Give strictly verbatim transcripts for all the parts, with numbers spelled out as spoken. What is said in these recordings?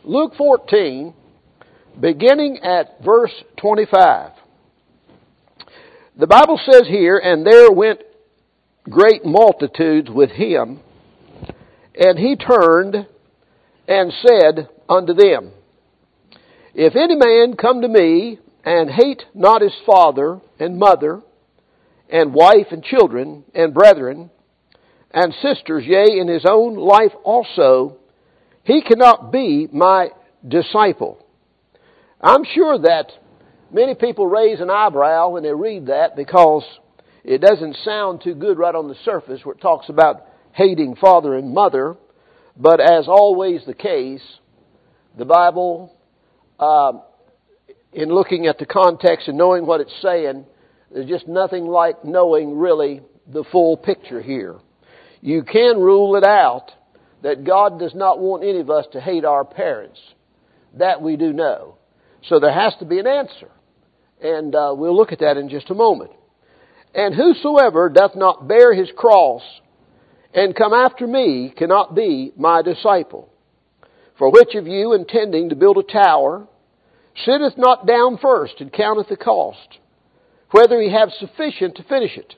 Luke fourteen, beginning at verse twenty-five. The Bible says here, "And there went great multitudes with him, and he turned and said unto them, If any man come to me, and hate not his father and mother, and wife and children, and brethren, and sisters, yea, in his own life also, he cannot be my disciple." I'm sure that many people raise an eyebrow when they read that because it doesn't sound too good right on the surface where it talks about hating father and mother. But as always the case, the Bible, uh, in looking at the context and knowing what it's saying, there's just nothing like knowing really the full picture here. You can rule it out that God does not want any of us to hate our parents. That we do know. So there has to be an answer. And uh, we'll look at that in just a moment. "And whosoever doth not bear his cross and come after me cannot be my disciple. For which of you, intending to build a tower, sitteth not down first and counteth the cost, whether he have sufficient to finish it?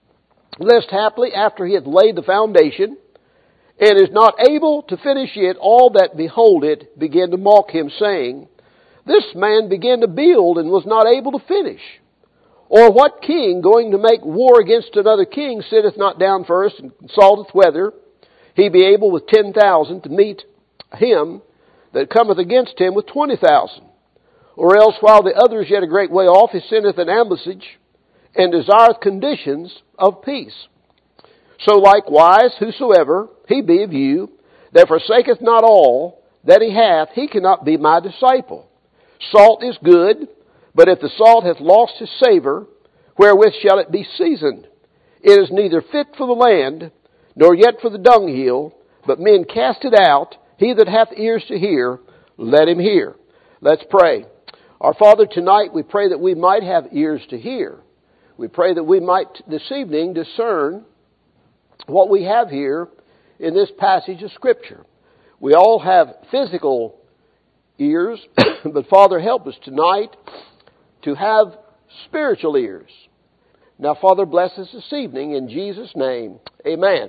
Lest haply, after he hath laid the foundation, and is not able to finish it, all that behold it begin to mock him, saying, This man began to build and was not able to finish. Or what king, going to make war against another king, sitteth not down first and consulteth whether he be able with ten thousand to meet him that cometh against him with twenty thousand? Or else, while the other is yet a great way off, he sendeth an ambassage, and desireth conditions of peace. So likewise, whosoever he be of you, that forsaketh not all that he hath, he cannot be my disciple. Salt is good, but if the salt hath lost his savour, wherewith shall it be seasoned? It is neither fit for the land, nor yet for the dunghill, but men cast it out. He that hath ears to hear, let him hear." Let's pray. Our Father, tonight we pray that we might have ears to hear. We pray that we might this evening discern what we have here in this passage of Scripture. We all have physical ears, but Father, help us tonight to have spiritual ears. Now, Father, bless us this evening in Jesus' name. Amen.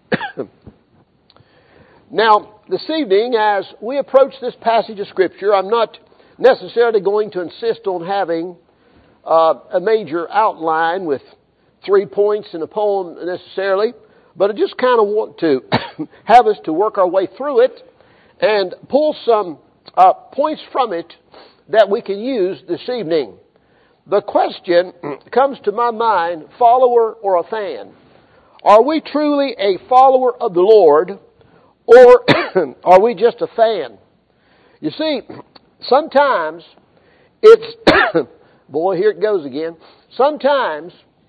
Now, this evening, as we approach this passage of Scripture, I'm not necessarily going to insist on having uh, a major outline with three points in a poem necessarily, but I just kind of want to have us to work our way through it and pull some uh, points from it that we can use this evening. The question comes to my mind, follower or a fan? Are we truly a follower of the Lord, or are we just a fan? You see, sometimes it's, boy, here it goes again. Sometimes,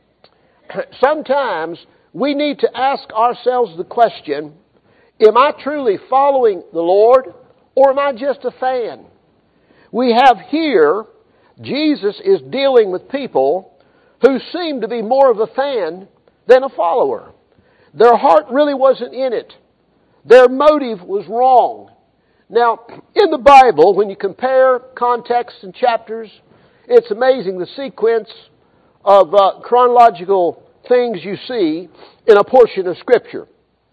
sometimes we need to ask ourselves the question, am I truly following the Lord, or am I just a fan? We have here, Jesus is dealing with people who seem to be more of a fan than a follower. Their heart really wasn't in it. Their motive was wrong. Now, in the Bible, when you compare contexts and chapters, it's amazing the sequence of uh, chronological things you see in a portion of Scripture.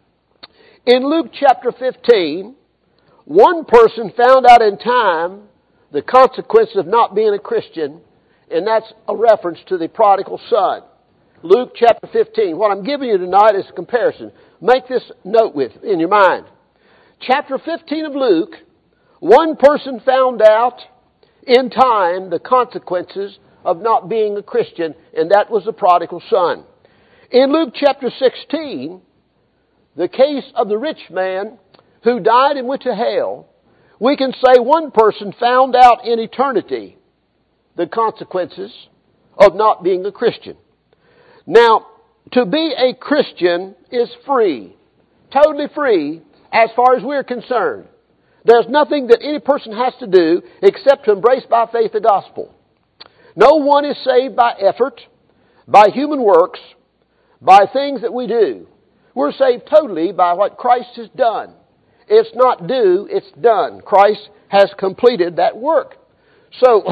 In Luke chapter fifteen, one person found out in time the consequences of not being a Christian, and that's a reference to the prodigal son. Luke chapter fifteen. What I'm giving you tonight is a comparison. Make this note with in your mind. Chapter fifteen of Luke, one person found out in time the consequences of not being a Christian, and that was the prodigal son. In Luke chapter sixteen, the case of the rich man who died and went to hell, we can say one person found out in eternity the consequences of not being a Christian. Now, to be a Christian is free, totally free as far as we're concerned. There's nothing that any person has to do except to embrace by faith the gospel. No one is saved by effort, by human works, by things that we do. We're saved totally by what Christ has done. It's not do, it's done. Christ has completed that work. So,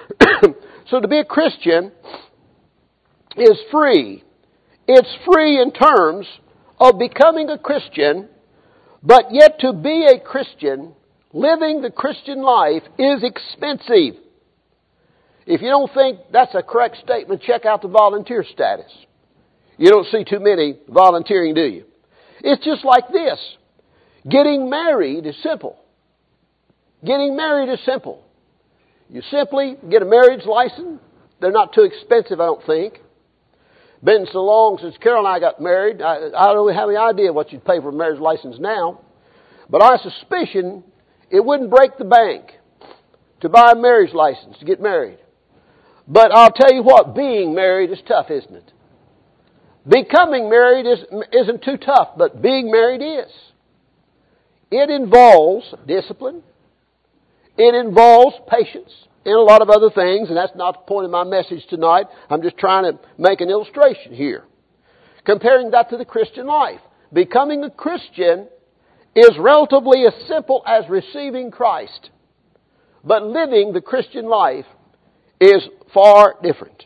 so to be a Christian is free. It's free in terms of becoming a Christian, but yet to be a Christian, living the Christian life, is expensive. If you don't think that's a correct statement, check out the volunteer status. You don't see too many volunteering, do you? It's just like this. Getting married is simple. Getting married is simple. You simply get a marriage license. They're not too expensive, I don't think. Been so long since Carol and I got married, I, I don't have any idea what you'd pay for a marriage license now. But I suspicion it wouldn't break the bank to buy a marriage license to get married. But I'll tell you what, being married is tough, isn't it? Becoming married is, isn't too tough, but being married is. It involves discipline. It involves patience and a lot of other things, and that's not the point of my message tonight. I'm just trying to make an illustration here. Comparing that to the Christian life. Becoming a Christian is relatively as simple as receiving Christ. But living the Christian life is far different.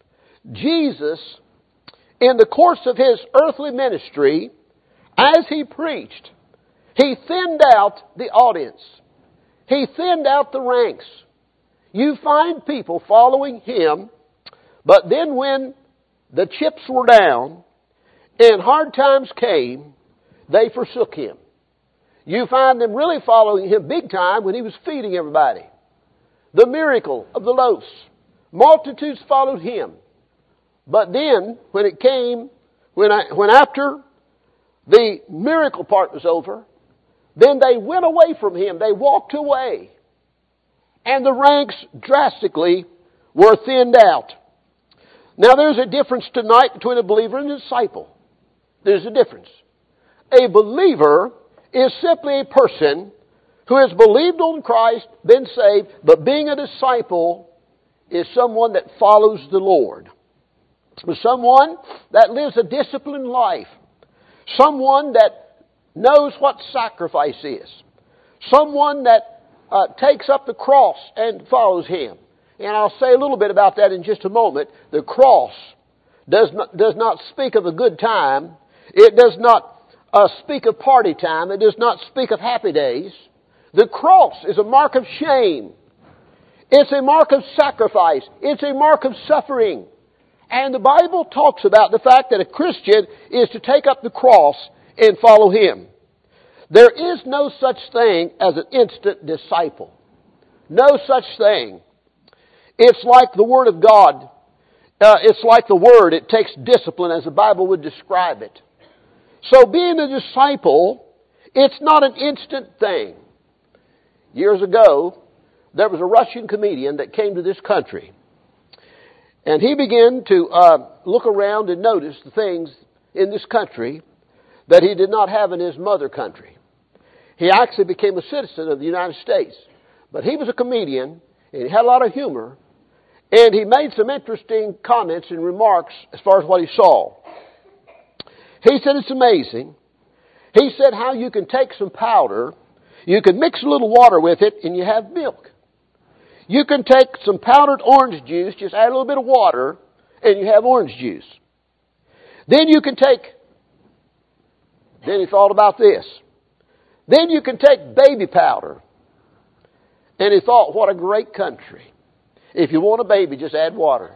Jesus, in the course of His earthly ministry, as He preached, He thinned out the audience. He thinned out the ranks. You find people following Him, but then when the chips were down and hard times came, they forsook Him. You find them really following Him big time when He was feeding everybody. The miracle of the loaves. Multitudes followed Him. But then, when it came, when, I, when after the miracle part was over, then they went away from Him. They walked away. And the ranks drastically were thinned out. Now there's a difference tonight between a believer and a disciple. There's a difference. A believer is simply a person who has believed on Christ, been saved, but being a disciple is someone that follows the Lord. Someone that lives a disciplined life. Someone that knows what sacrifice is. Someone that uh, takes up the cross and follows Him. And I'll say a little bit about that in just a moment. The cross does not, does not speak of a good time. It does not uh, speak of party time. It does not speak of happy days. The cross is a mark of shame. It's a mark of sacrifice. It's a mark of suffering. And the Bible talks about the fact that a Christian is to take up the cross and follow Him. There is no such thing as an instant disciple. No such thing. It's like the Word of God. Uh, it's like the Word. It takes discipline as the Bible would describe it. So being a disciple, it's not an instant thing. Years ago, there was a Russian comedian that came to this country. And he began to uh, look around and notice the things in this country that he did not have in his mother country. He actually became a citizen of the United States. But he was a comedian, and he had a lot of humor, and he made some interesting comments and remarks as far as what he saw. He said it's amazing. He said how you can take some powder, you can mix a little water with it, and you have milk. You can take some powdered orange juice, just add a little bit of water, and you have orange juice. Then you can take, then he thought about this. Then you can take baby powder. And he thought, what a great country. If you want a baby, just add water.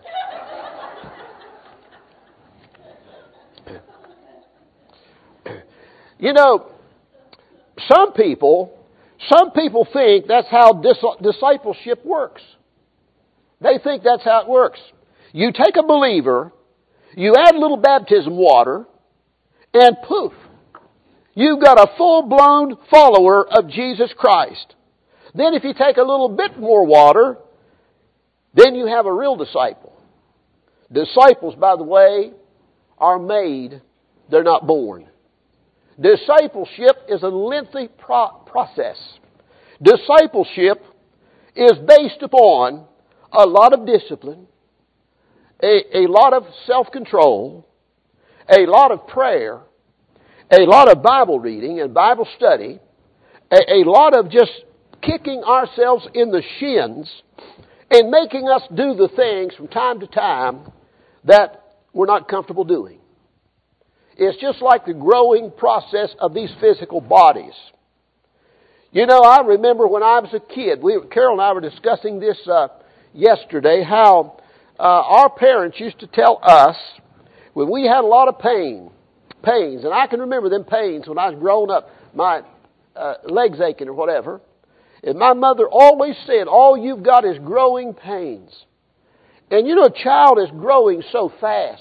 You know, some people, some people think that's how dis- discipleship works. They think that's how it works. You take a believer, you add a little baptism water, and poof, you've got a full-blown follower of Jesus Christ. Then if you take a little bit more water, then you have a real disciple. Disciples, by the way, are made. They're not born. Discipleship is a lengthy pro- process. Discipleship is based upon a lot of discipline, a, a lot of self-control, a lot of prayer, a lot of Bible reading and Bible study, a, a lot of just kicking ourselves in the shins and making us do the things from time to time that we're not comfortable doing. It's just like the growing process of these physical bodies. You know, I remember when I was a kid, we, Carol and I were discussing this uh, yesterday, how uh, our parents used to tell us when we had a lot of pain, pains, and I can remember them pains when I was growing up, my uh, legs aching or whatever, and my mother always said, all you've got is growing pains. And you know, a child is growing so fast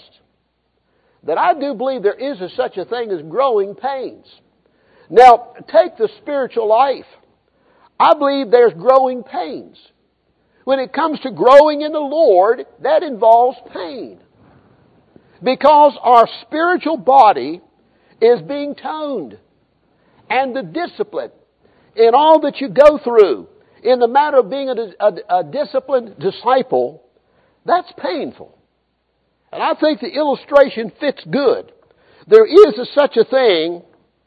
that I do believe there is a, such a thing as growing pains. Now, take the spiritual life. I believe there's growing pains. When it comes to growing in the Lord, that involves pain. Because our spiritual body is being toned. And the discipline in all that you go through, in the matter of being a, a, a disciplined disciple, that's painful. And I think the illustration fits good. There is a, such a thing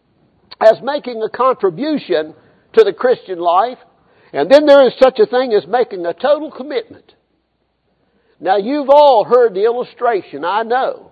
as making a contribution to the Christian life, and then there is such a thing as making a total commitment. Now, you've all heard the illustration, I know,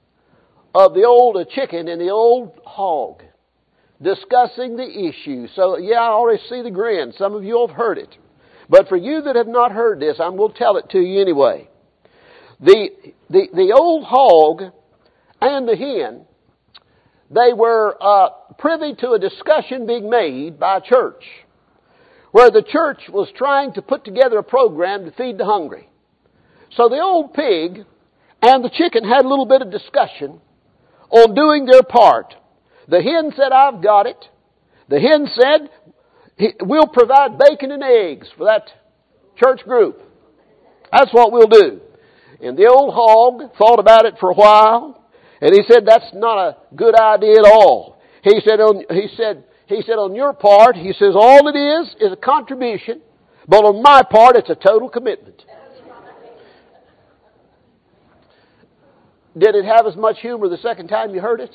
of the old chicken and the old hog discussing the issue. So, yeah, I already see the grin. Some of you have heard it. But for you that have not heard this, I'm going to tell it to you anyway. The, the, the old hog and the hen, they were uh, privy to a discussion being made by a church, where the church was trying to put together a program to feed the hungry. So the old pig and the chicken had a little bit of discussion on doing their part. The hen said, I've got it. The hen said, we'll provide bacon and eggs for that church group. That's what we'll do. And the old hog thought about it for a while, and he said, that's not a good idea at all. He said, on, he said, he said, on your part, he says, all it is is a contribution, but on my part, it's a total commitment. Did it have as much humor the second time you heard it?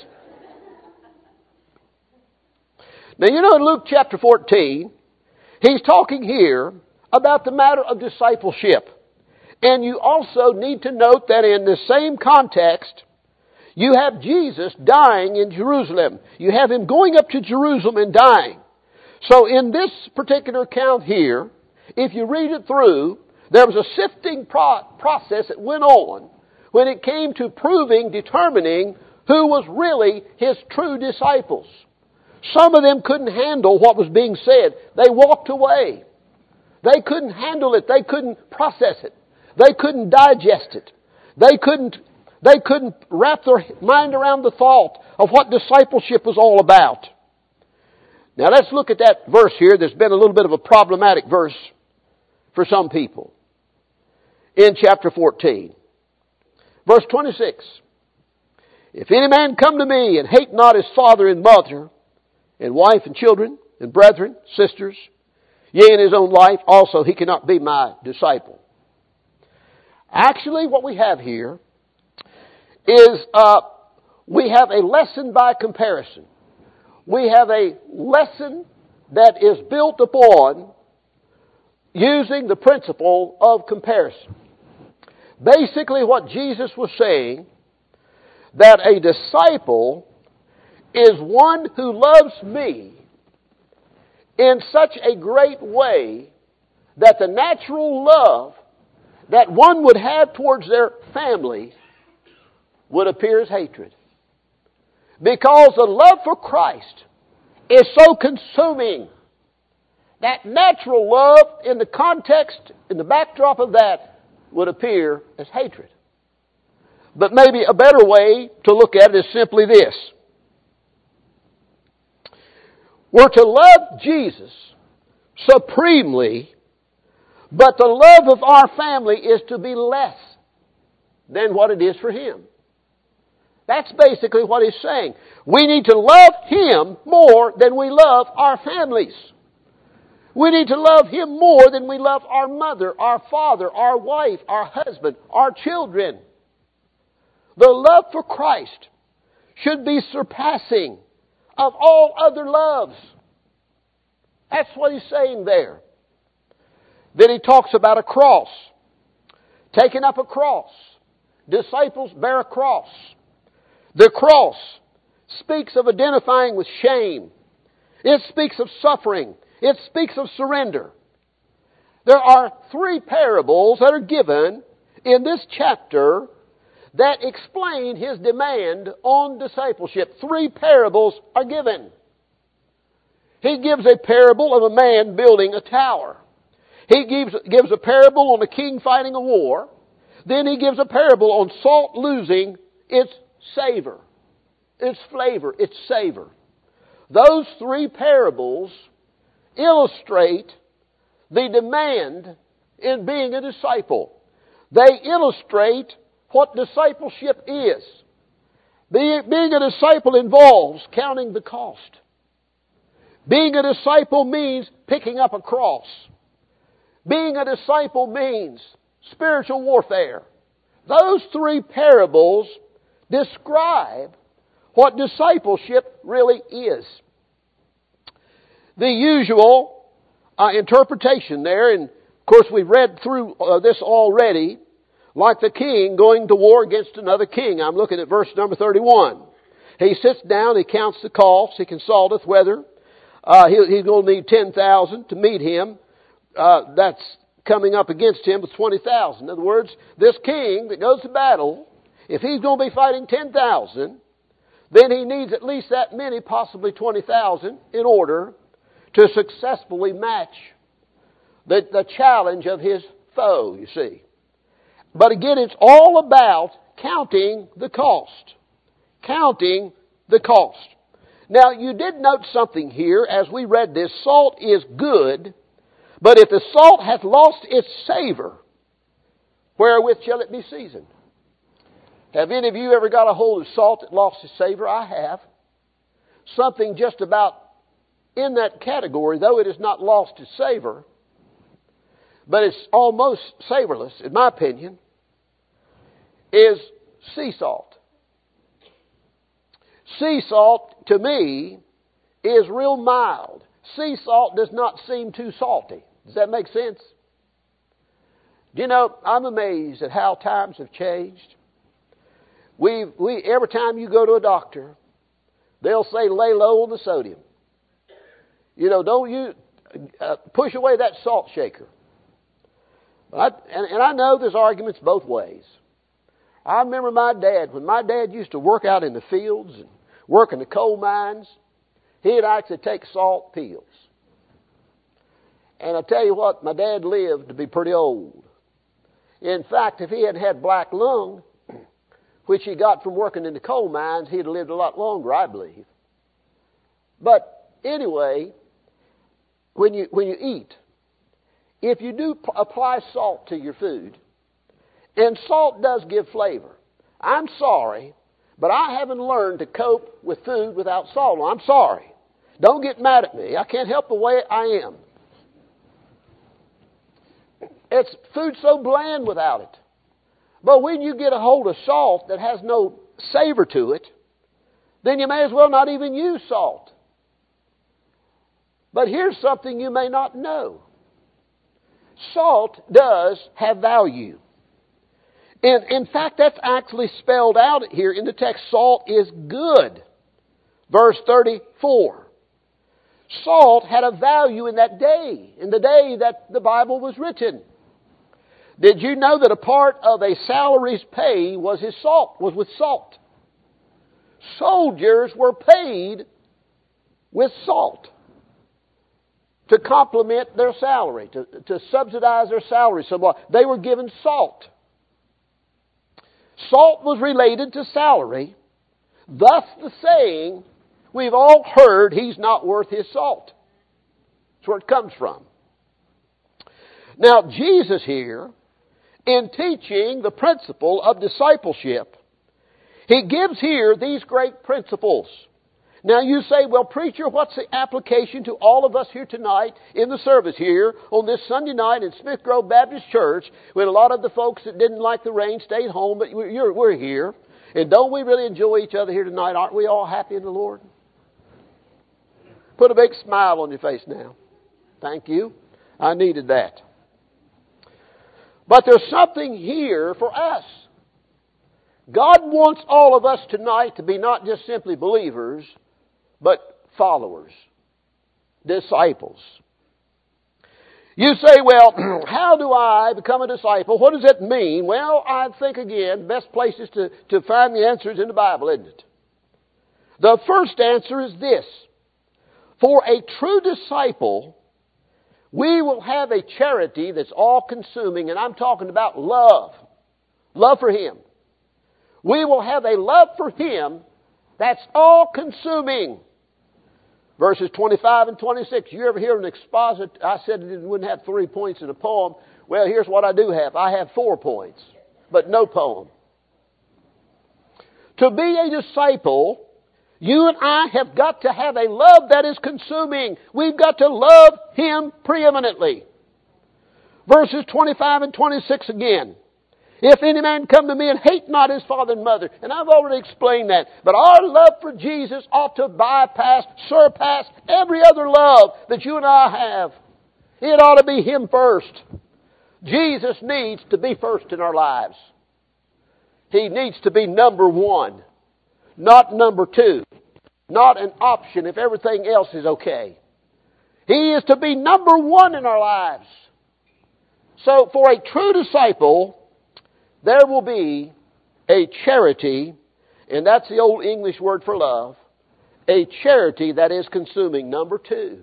Now, you know, in Luke chapter fourteen, he's talking here about the matter of discipleship. And you also need to note that in the same context, you have Jesus dying in Jerusalem. You have him going up to Jerusalem and dying. So in this particular account here, if you read it through, there was a sifting pro- process that went on when it came to proving, determining who was really his true disciples. Some of them couldn't handle what was being said. They walked away. They couldn't handle it. They couldn't process it. They couldn't digest it. They couldn't, they couldn't wrap their mind around the thought of what discipleship was all about. Now let's look at that verse here. There's been a little bit of a problematic verse for some people. In chapter fourteen. Verse twenty-six. If any man come to me and hate not his father and mother, and wife and children, and brethren, sisters, yea, in his own life, also he cannot be my disciple. Actually, what we have here is uh, we have a lesson by comparison. We have a lesson that is built upon using the principle of comparison. Basically, what Jesus was saying, that a disciple is one who loves me in such a great way that the natural love that one would have towards their family would appear as hatred. Because the love for Christ is so consuming that natural love in the context, in the backdrop of that, would appear as hatred. But maybe a better way to look at it is simply this. We're to love Jesus supremely, but the love of our family is to be less than what it is for Him. That's basically what He's saying. We need to love Him more than we love our families. We need to love Him more than we love our mother, our father, our wife, our husband, our children. The love for Christ should be surpassing of all other loves. That's what he's saying there. Then he talks about a cross. Taking up a cross. Disciples bear a cross. The cross speaks of identifying with shame. It speaks of suffering. It speaks of surrender. There are three parables that are given in this chapter that explain his demand on discipleship. Three parables are given. He gives a parable of a man building a tower. He gives, gives a parable on a king fighting a war. Then he gives a parable on salt losing its savor, its flavor, its savor. Those three parables illustrate the demand in being a disciple. They illustrate what discipleship is. Being a disciple involves counting the cost. Being a disciple means picking up a cross. Being a disciple means spiritual warfare. Those three parables describe what discipleship really is. The usual uh, interpretation there, and of course we've read through uh, this already, like the king going to war against another king. I'm looking at verse number thirty-one. He sits down, he counts the costs, he consulteth whether uh, he, he's going to need ten thousand to meet him. Uh, that's coming up against him with twenty thousand. In other words, this king that goes to battle, if he's going to be fighting ten thousand, then he needs at least that many, possibly twenty thousand, in order to successfully match the, the challenge of his foe, you see. But again, it's all about counting the cost. Counting the cost. Now, you did note something here as we read this. Salt is good, but if the salt hath lost its savor, wherewith shall it be seasoned? Have any of you ever got a hold of salt that lost its savor? I have. Something just about in that category, though it has not lost its savor, but it's almost savorless, in my opinion, is sea salt. Sea salt, to me, is real mild. Sea salt does not seem too salty. Does that make sense? Do you know, I'm amazed at how times have changed. We we every time you go to a doctor, they'll say lay low on the sodium. You know, don't you uh, push away that salt shaker. I, and, and I know there's arguments both ways. I remember my dad, when my dad used to work out in the fields and work in the coal mines, he'd actually take salt pills. And I tell you what, my dad lived to be pretty old. In fact, if he hadn't had black lung, which he got from working in the coal mines, he'd have lived a lot longer, I believe. But anyway, when you when you eat, if you do p- apply salt to your food, and salt does give flavor. I'm sorry, but I haven't learned to cope with food without salt. I'm sorry. Don't get mad at me. I can't help the way I am. It's food so bland without it. But when you get a hold of salt that has no savor to it, then you may as well not even use salt. But here's something you may not know. Salt does have value. And in fact, that's actually spelled out here in the text. Salt is good. Verse thirty-four. Salt had a value in that day, in the day that the Bible was written. Did you know that a part of a salary's pay was his salt, was with salt? Soldiers were paid with salt to complement their salary, to, to subsidize their salary somewhat. They were given salt. Salt was related to salary. Thus the saying, we've all heard he's not worth his salt. That's where it comes from. Now, Jesus here, in teaching the principle of discipleship, he gives here these great principles. Now you say, well, preacher, what's the application to all of us here tonight in the service here on this Sunday night in Smith Grove Baptist Church, when a lot of the folks that didn't like the rain stayed home, but we're, we're here. And don't we really enjoy each other here tonight? Aren't we all happy in the Lord? Put a big smile on your face now. Thank you. I needed that. But there's something here for us. God wants all of us tonight to be not just simply believers, but followers, disciples. You say, well, how do I become a disciple? What does that mean? Well, I think again, best places to, to find the answers in the Bible, isn't it? The first answer is this. For a true disciple, we will have a charity that's all-consuming, and I'm talking about love. Love for Him. We will have a love for Him that's all-consuming. Verses twenty-five and twenty-six. You ever hear an exposit? I said it wouldn't have three points in a poem. Well, here's what I do have. I have four points, but no poem. To be a disciple, you and I have got to have a love that is consuming. We've got to love Him preeminently. Verses twenty-five and twenty-six again. If any man come to me and hate not his father and mother. And I've already explained that. But our love for Jesus ought to bypass, surpass every other love that you and I have. It ought to be Him first. Jesus needs to be first in our lives. He needs to be number one, not number two. Not an option if everything else is okay. He is to be number one in our lives. So for a true disciple, there will be a charity, and that's the old English word for love, a charity that is consuming. Number two,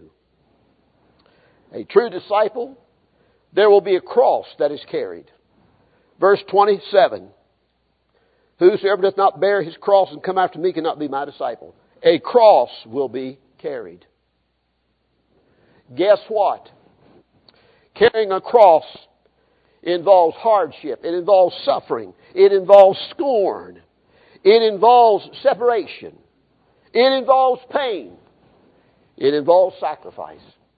a true disciple, there will be a cross that is carried. Verse twenty-seven, whosoever doth not bear his cross and come after me cannot be my disciple. A cross will be carried. Guess what? Carrying a cross involves hardship. It involves suffering. It involves scorn. It involves separation. It involves pain. It involves sacrifice.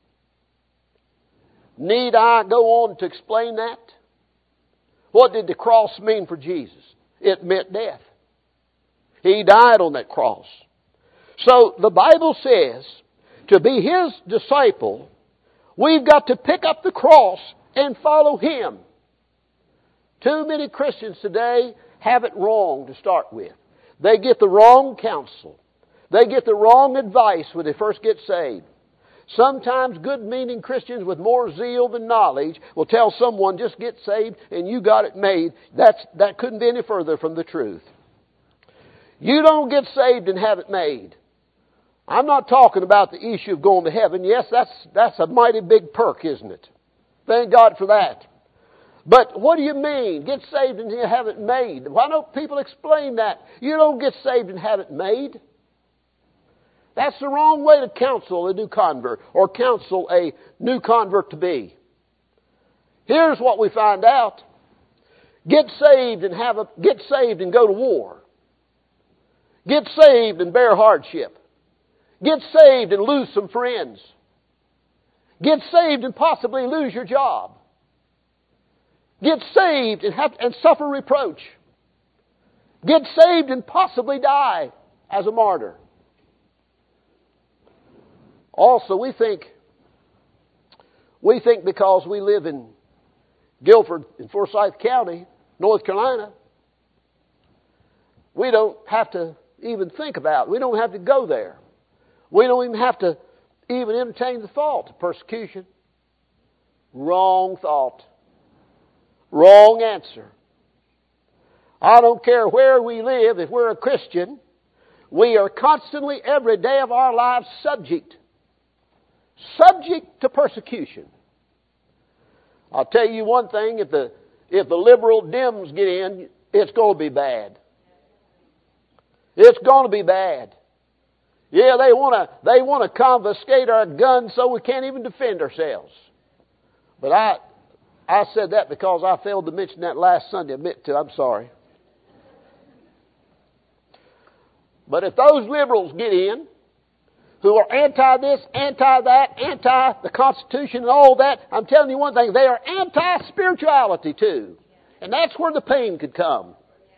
Need I go on to explain that? What did the cross mean for Jesus? It meant death. He died on that cross. So the Bible says, to be His disciple, we've got to pick up the cross and follow Him. Too many Christians today have it wrong to start with. They get the wrong counsel. They get the wrong advice when they first get saved. Sometimes good-meaning Christians with more zeal than knowledge will tell someone, just get saved and you got it made. That's, that couldn't be any further from the truth. You don't get saved and have it made. I'm not talking about the issue of going to heaven. Yes, that's, that's a mighty big perk, isn't it? Thank God for that. But what do you mean? Get saved and you have it made. Why don't people explain that? You don't get saved and have it made. That's the wrong way to counsel a new convert or counsel a new convert to be. Here's what we find out. Get saved and have a, get saved and go to war. Get saved and bear hardship. Get saved and lose some friends. Get saved and possibly lose your job. Get saved and have and suffer reproach. Get saved and possibly die as a martyr. Also, we think we think because we live in Guilford in Forsyth County, North Carolina, we don't have to even think about it. We don't have to go there. We don't even have to even entertain the thought of persecution. Wrong thought. Wrong answer. I don't care where we live, if we're a Christian, we are constantly, every day of our lives, subject. Subject to persecution. I'll tell you one thing, if the if the liberal Dems get in, it's going to be bad. It's going to be bad. Yeah, they want to they want to confiscate our guns so we can't even defend ourselves. But I I said that because I failed to mention that last Sunday. Admit to, I'm sorry. But if those liberals get in, who are anti this, anti that, anti the Constitution and all that, I'm telling you one thing, they are anti-spirituality too. And that's where the pain could come.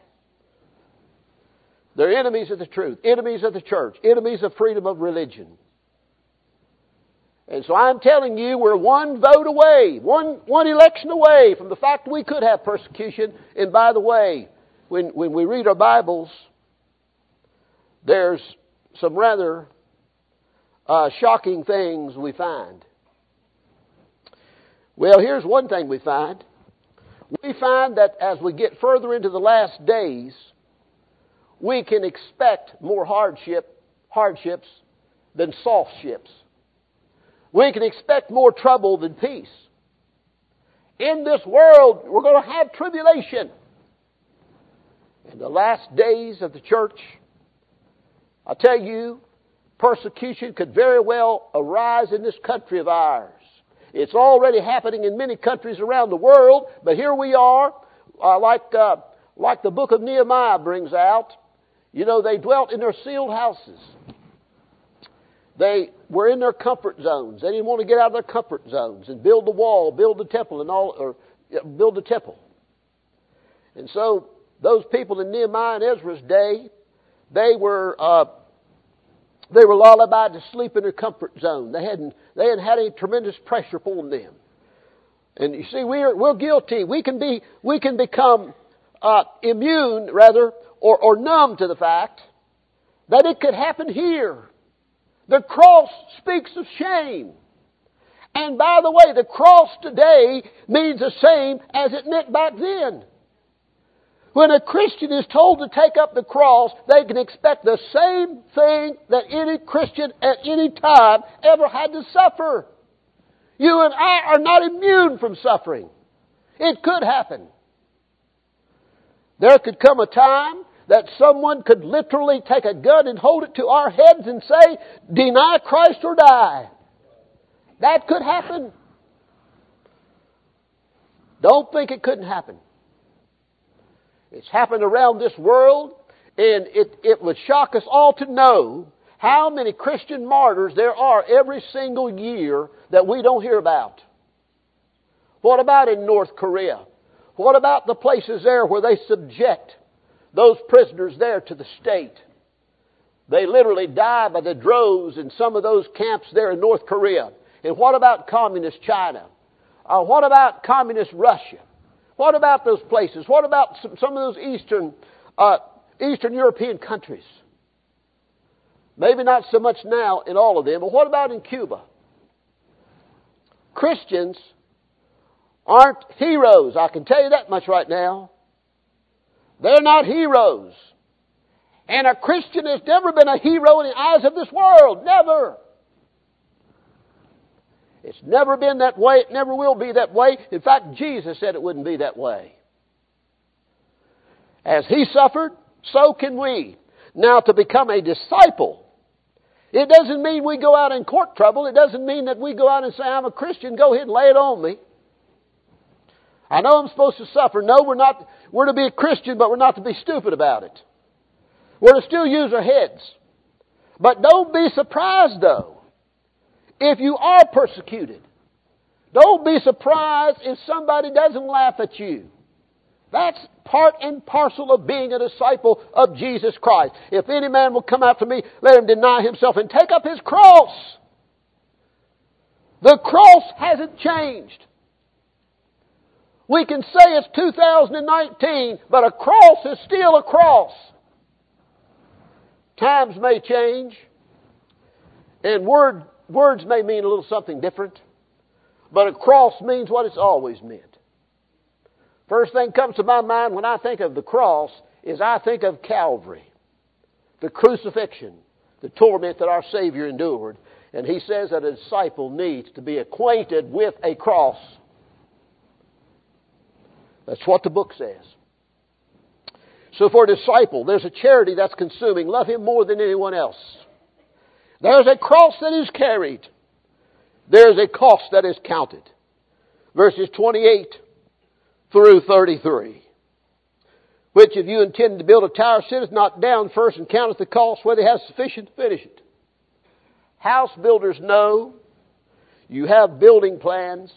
They're enemies of the truth, enemies of the church, enemies of freedom of religion. And so I'm telling you, we're one vote away, one, one election away from the fact we could have persecution. And by the way, when, when we read our Bibles, there's some rather uh, shocking things we find. Well, here's one thing we find. We find that as we get further into the last days, we can expect more hardship, hardships than soft ships. We can expect more trouble than peace. In this world, we're going to have tribulation. In the last days of the church, I tell you, persecution could very well arise in this country of ours. It's already happening in many countries around the world, but here we are, uh, like uh, like the book of Nehemiah brings out. You know, they dwelt in their sealed houses. They were in their comfort zones. They didn't want to get out of their comfort zones and build the wall, build the temple, and all, or build the temple. And so those people in Nehemiah and Ezra's day, they were uh, they were lullabied to sleep in their comfort zone. They hadn't they hadn't had any tremendous pressure upon them. And you see, we're we're guilty. We can be we can become uh, immune, rather, or or numb to the fact that it could happen here. The cross speaks of shame. And by the way, the cross today means the same as it meant back then. When a Christian is told to take up the cross, they can expect the same thing that any Christian at any time ever had to suffer. You and I are not immune from suffering. It could happen. There could come a time that someone could literally take a gun and hold it to our heads and say, deny Christ or die. That could happen. Don't think it couldn't happen. It's happened around this world, and it, it would shock us all to know how many Christian martyrs there are every single year that we don't hear about. What about in North Korea? What about the places there where they subject those prisoners there to the state? They literally die by the droves in some of those camps there in North Korea. And what about communist China? Uh, what about communist Russia? What about those places? What about some, some of those Eastern, uh, Eastern European countries? Maybe not so much now in all of them, but what about in Cuba? Christians aren't heroes. I can tell you that much right now. They're not heroes. And a Christian has never been a hero in the eyes of this world. Never. It's never been that way. It never will be that way. In fact, Jesus said it wouldn't be that way. As He suffered, so can we. Now, to become a disciple, it doesn't mean we go out and court trouble. It doesn't mean that we go out and say, I'm a Christian, go ahead and lay it on me. I know I'm supposed to suffer. No, we're not. We're to be a Christian, but we're not to be stupid about it. We're to still use our heads. But don't be surprised, though, if you are persecuted. Don't be surprised if somebody doesn't laugh at you. That's part and parcel of being a disciple of Jesus Christ. If any man will come after me, let him deny himself and take up his cross. The cross hasn't changed. We can say it's two thousand nineteen, but a cross is still a cross. Times may change, and word, words may mean a little something different, but a cross means what it's always meant. First thing comes to my mind when I think of the cross is I think of Calvary, the crucifixion, the torment that our Savior endured. And He says that a disciple needs to be acquainted with a cross. That's what the book says. So for a disciple, there's a charity that's consuming. Love Him more than anyone else. There's a cross that is carried. There's a cost that is counted. Verses twenty-eight through thirty-three. Which of you intending to build a tower sitteth not down first and counteth the cost, whether he has sufficient to finish it? House builders know you have building plans.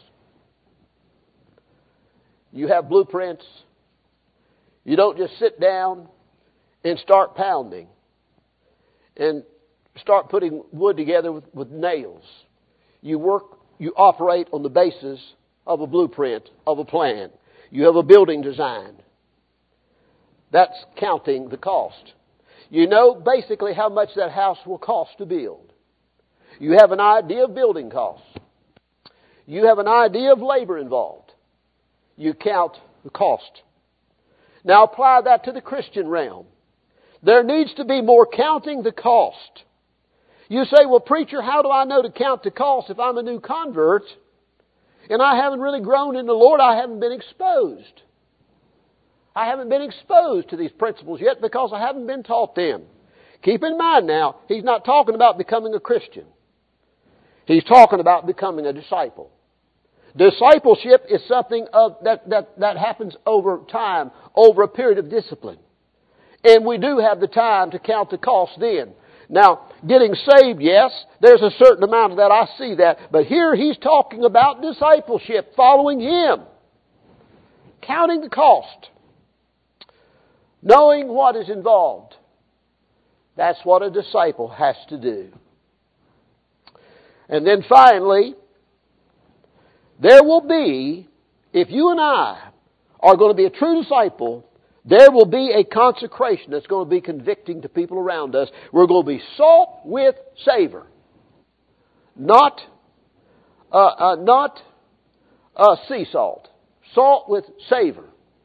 You have blueprints. You don't just sit down and start pounding and start putting wood together with, with nails. You work, you operate on the basis of a blueprint, of a plan. You have a building design. That's counting the cost. You know basically how much that house will cost to build. You have an idea of building costs. You have an idea of labor involved. You count the cost. Now apply that to the Christian realm. There needs to be more counting the cost. You say, well, preacher, how do I know to count the cost if I'm a new convert and I haven't really grown in the Lord? I haven't been exposed. I haven't been exposed to these principles yet because I haven't been taught them. Keep in mind now, he's not talking about becoming a Christian. He's talking about becoming a disciple. Discipleship is something of, that, that, that happens over time, over a period of discipline. And we do have the time to count the cost then. Now, getting saved, yes, there's a certain amount of that. I see that. But here he's talking about discipleship, following Him. Counting the cost. Knowing what is involved. That's what a disciple has to do. And then finally, there will be, if you and I are going to be a true disciple, there will be a consecration that's going to be convicting to people around us. We're going to be salt with savor. Not, uh, uh, not uh, sea salt. Salt with savor.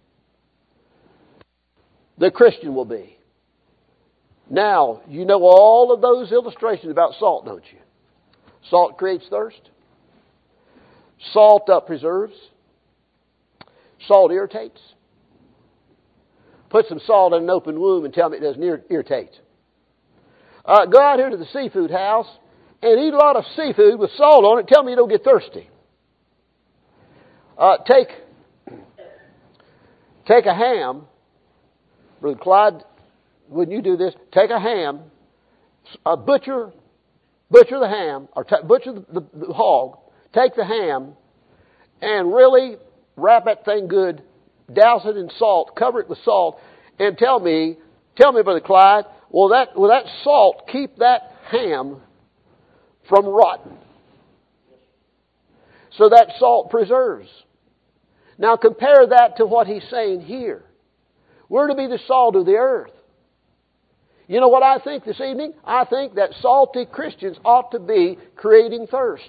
The Christian will be. Now, you know all of those illustrations about salt, don't you? Salt creates thirst. Salt uh, preserves. Salt irritates. Put some salt in an open wound and tell me it doesn't irritate. Uh, go out here to the seafood house and eat a lot of seafood with salt on it. Tell me you don't get thirsty. Uh, take, take a ham. Brother Clyde, when you do this, take a ham, uh, butcher, butcher the ham, or t- butcher the, the, the hog, take the ham, and really wrap that thing good, douse it in salt, cover it with salt, and tell me, tell me, Brother Clyde, will that, will that salt keep that ham from rotting? So that salt preserves. Now compare that to what he's saying here. We're to be the salt of the earth. You know what I think this evening? I think that salty Christians ought to be creating thirst.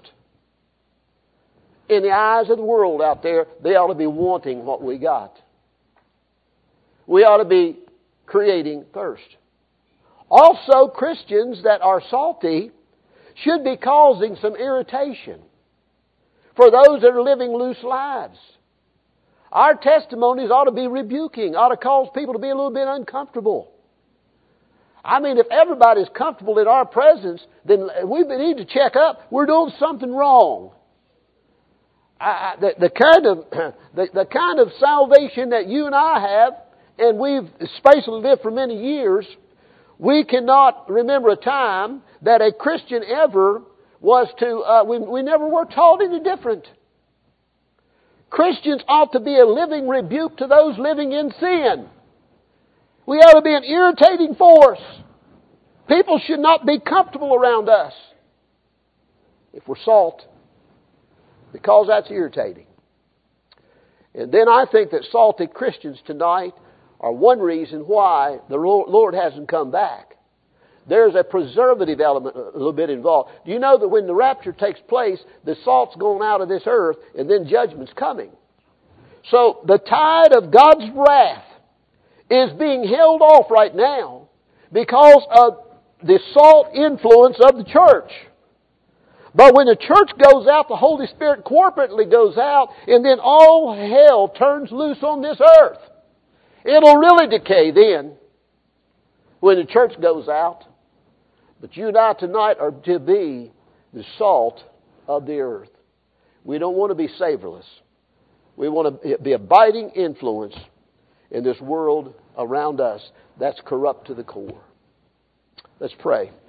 In the eyes of the world out there, they ought to be wanting what we got. We ought to be creating thirst. Also, Christians that are salty should be causing some irritation for those that are living loose lives. Our testimonies ought to be rebuking, ought to cause people to be a little bit uncomfortable. I mean, if everybody's comfortable in our presence, then we need to check up. We're doing something wrong. I, the, the kind of the, the kind of salvation that you and I have, and we've spaciously lived for many years, we cannot remember a time that a Christian ever was to. Uh, we, we never were taught any different. Christians ought to be a living rebuke to those living in sin. We ought to be an irritating force. People should not be comfortable around us if we're salt, because that's irritating. And then I think that salty Christians tonight are one reason why the Lord hasn't come back. There's a preservative element a little bit involved. Do you know that when the rapture takes place, the salt's going out of this earth and then judgment's coming? So the tide of God's wrath is being held off right now because of the salt influence of the church. But when the church goes out, the Holy Spirit corporately goes out, and then all hell turns loose on this earth. It'll really decay then when the church goes out. But you and I tonight are to be the salt of the earth. We don't want to be savorless. We want to be abiding influence in this world around us that's corrupt to the core. Let's pray.